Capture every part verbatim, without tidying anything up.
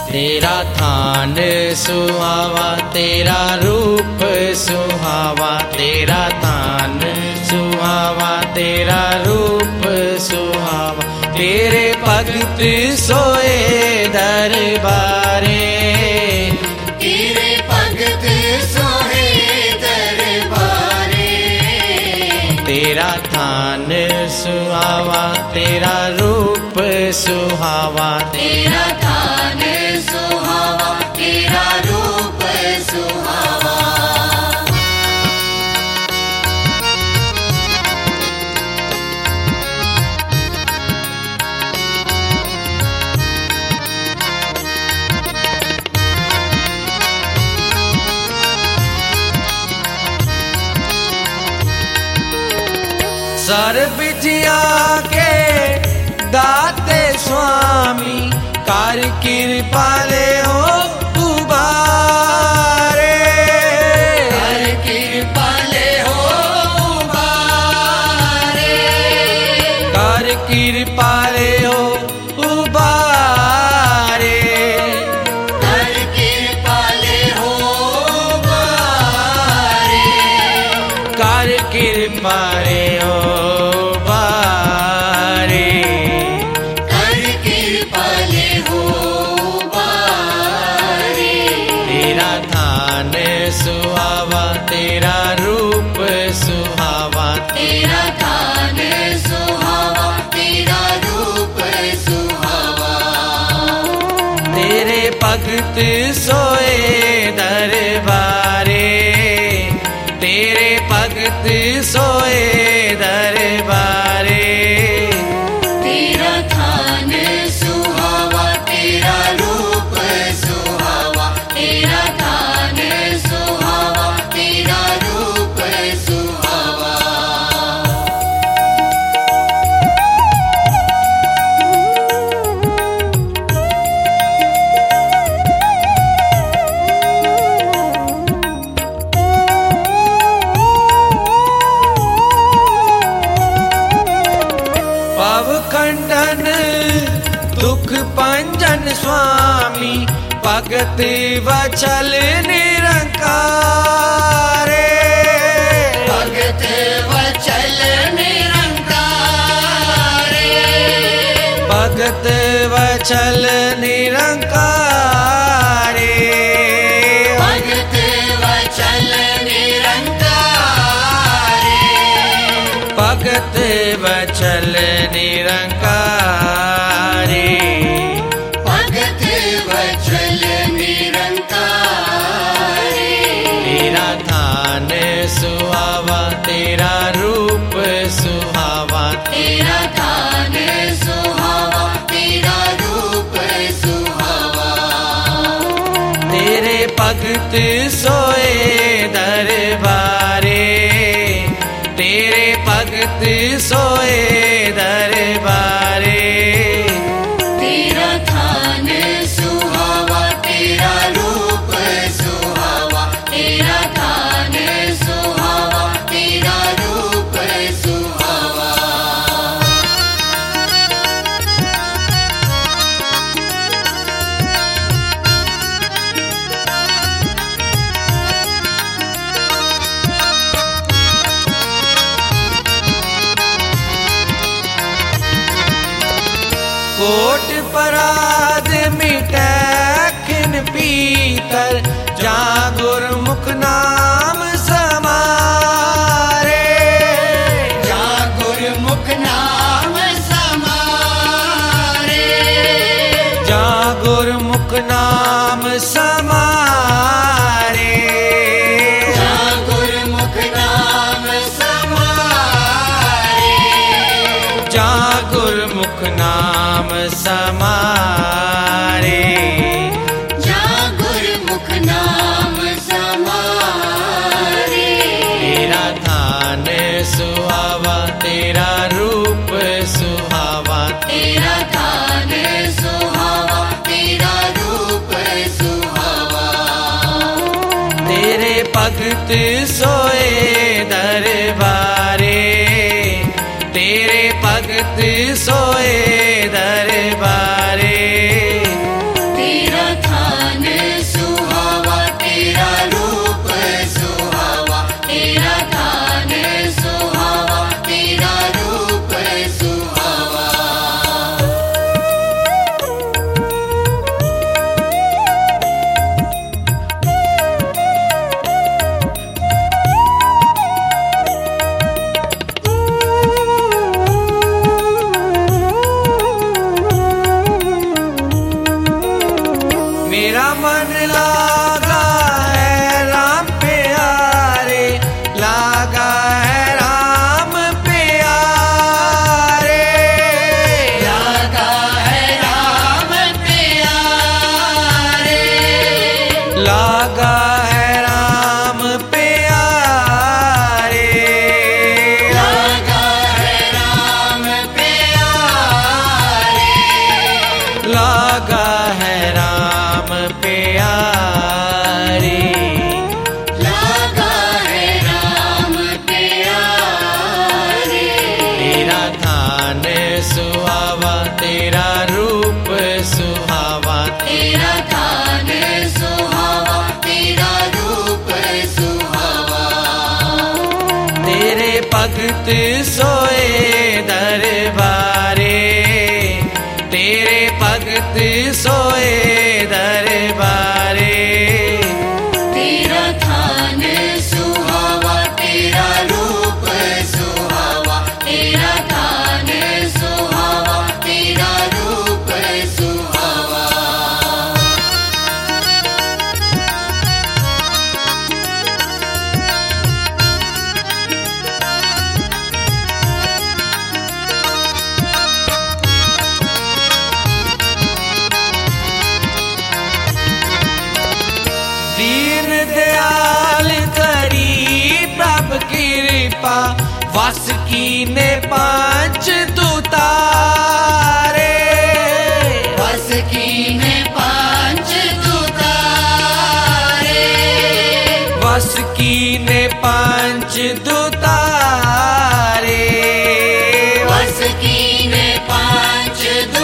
तेरा थान सुहावा तेरा रूप सुहावा, तेरा थान सुहावा तेरा रूप सुहावा, तेरे भगत सोए दरबारे, तेरे भगत सोए दरबारे। तेरा थान सुहावा तेरा रूप सुहावा, तेरा थान सुहावा तेरा रूप सुहावा। सर्ब जिया के दाते स्वामी, कर कृपाले हो उबारे, कर कृपाले हो उबारे, कर कृपाले हो उबारे, कर कृपाले हो उबारे, कर कृपाले हो सुहावा तेरा रूप सुहावा, तेरा थान सुहावा तेरा रूप सुहावा। तेरे भगत सोए दरबारे, तेरे भगत सोए दरबारे, तेरा थान सुहावा तेरा रूप सुहावा, तेरा थान सुहावा तेरा रूप सुहावा। पव खंडन दुख पंजन स्वामी, भगत वचल निरंकारे, भगत वचल निरंकारे, भगत वचल निरंकारे, भगत वचल निरंकारे, भगत वचल निरंकारे, भगत वचल निरंकारे। तेरा थान सुहावा तेरा रूप सुहावा, तेरा थान सुहावा तेरा रूप सुहावा। तेरे भगत सोए दरबारे, तेरे भगत सोए दरबारे, तेरा थान सुहावा तेरा रूप सुहावा, तेरा थान सुहावा तेरा रूप सुहावा। कोट पराद मिटै खिन पीतर, जा गुरमुख नाम समारे, जा गुरमुख नाम समारे, जा गुरमुख नाम समारे, जा गुरमुख नाम समारे, जा गुरमुख नाम समारे, जा गुरमुख नाम समारे। तेरा थान सुहावा तेरा रूप सुहावा, तेरा थान सुहावा तेरा रूप सुहावा। तेरे भगत सोए दरबारे, तेरे भगत सोए दरबारे, तेरा सुहावा तेरा रूप सुहावा तेरा थान सुहावा तेरा रूप सुहावा तेरे भगत सोए दरबारे तेरे भगत सोए दरबारे तेरा थान सुहावा तेरा रूप सुहावा तेरा थान सुहावा तेरा रूप सुहावा दीन दयाल करी प्रभ कृपा वस कीने पांच दुतारे बस कीने पांच दुतारे वस कीने पांच दुतारे बस कीने पांच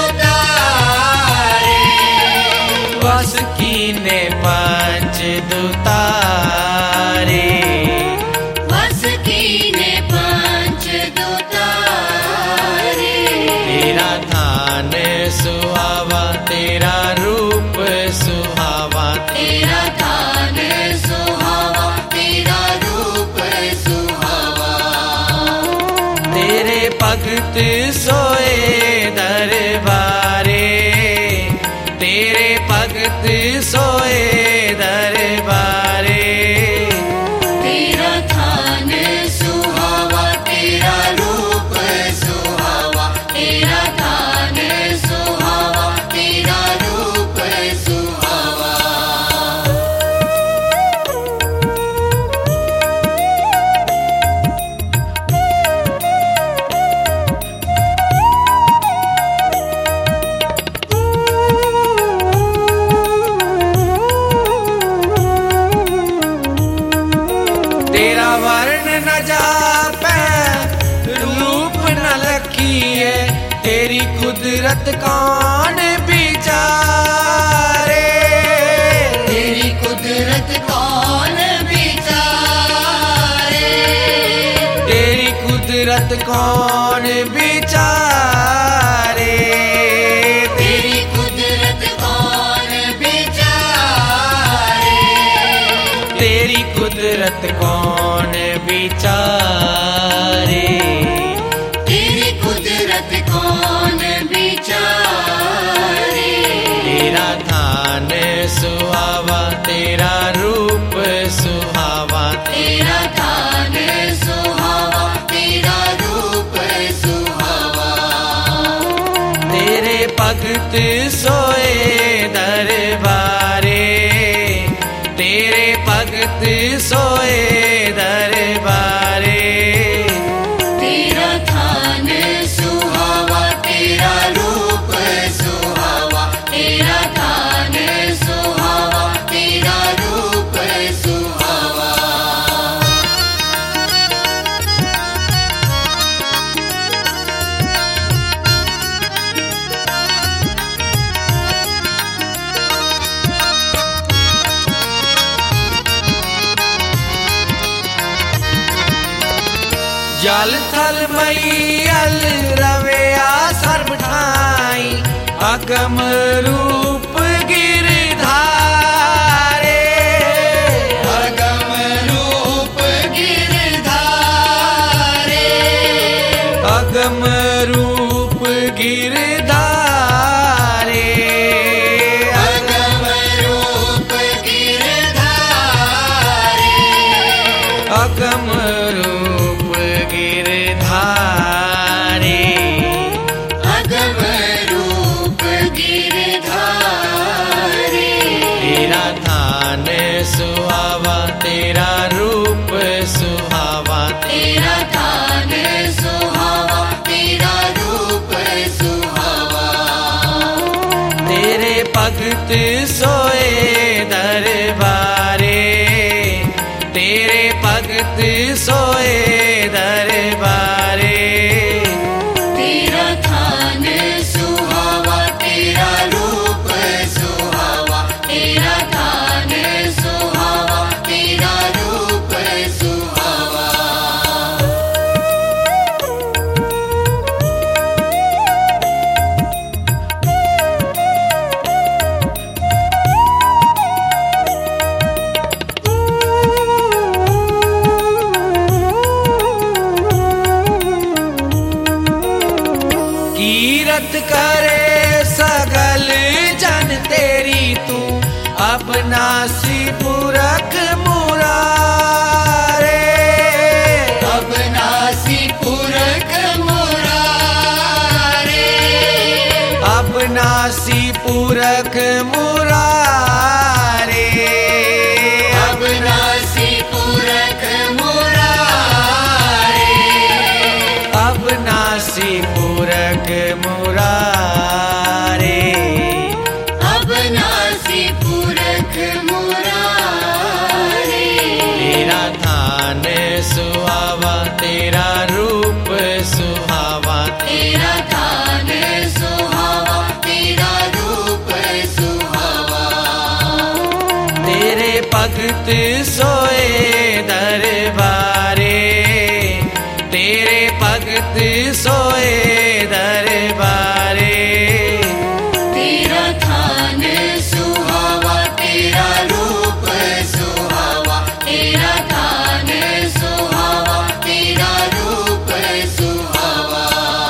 दुतारे वस कीने पांच दुतारे बस कीने पांच दुतारे तेरा थान सुहावा तेरा रूप सुहावा तेरा थान सुहावा तेरा रूप सुहावा तेरे भगत सोए दरबारे तेरे भगत सोए दरबारे तेरा थान सुहावा तेरा रूप सुहावा तेरा थान सुहावा तेरा रूप सुहावा तेरा वर्ण न जापै रूप न लखीए तेरी कुदरत कौन बिचारे तेरी कुदरत कौन बिचारे तेरी कुदरत कौन बिचारे तेरी कुदरत कौन बिचारे तेरी कुदरत कौन बिचारे तेरी कुदरत कौन बिचारे तेरा थान सुहावा तेरा रूप सुहावा तेरा थान सुहावा तेरा रूप सुहावा तेरे भगत सोए दरबारे तेरे भगत सोए दरबारे तेरा थान सुहावा तेरा रूप सुहावा तेरा थान सुहावा तेरा रूप सुहावा जल थल मैयल रवैया सर्व ठाई अगम रूप गिरधारे अगम रूप गिरधारे अगम रूप गिरधारे अगम रूप गिरधारे अगम रूप गिरधारे अगम रूप गिरधारे तेरा थान सुहावा तेरा रूप सुहावा तेरा थान सुहावा तेरा रूप सुहावा तेरे भगत सोए दरबारे तेरे भगत सोए दरबारे तेरा थान तीरथ करे सगल जन तेरी तू अबनासी पुरख मुरारे अबनासी पुरख मुरारे अबनासी पुरख मुरारे अबनासी पुरख मुरारे अबनासी पुरख मुरारे अबनासी पुरख मुरारे तेरा थान सुहावा तेरा रूप सुहावा तेरा थान सुहावा तेरा रूप सुहावा तेरे भगत सोए दरबारे तेरे भगत सोए दरबारे तेरा थान सुहावा तेरा रूप सुहावा तेरा थान सुहावा तेरा रूप सुहावा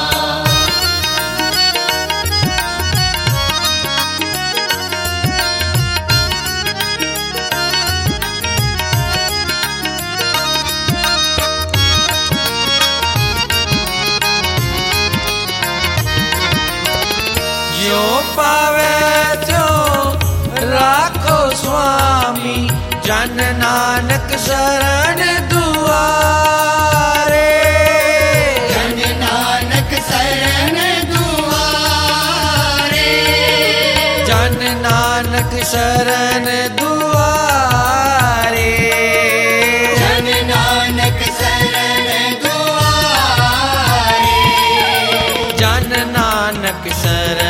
जो पावे जो राखो स्वामी जन नानक शरण दुआरे जन नानक शरण दुआरे जन नानक शरण दुआरे जन नानक शरण दुआरे जन नानक शरण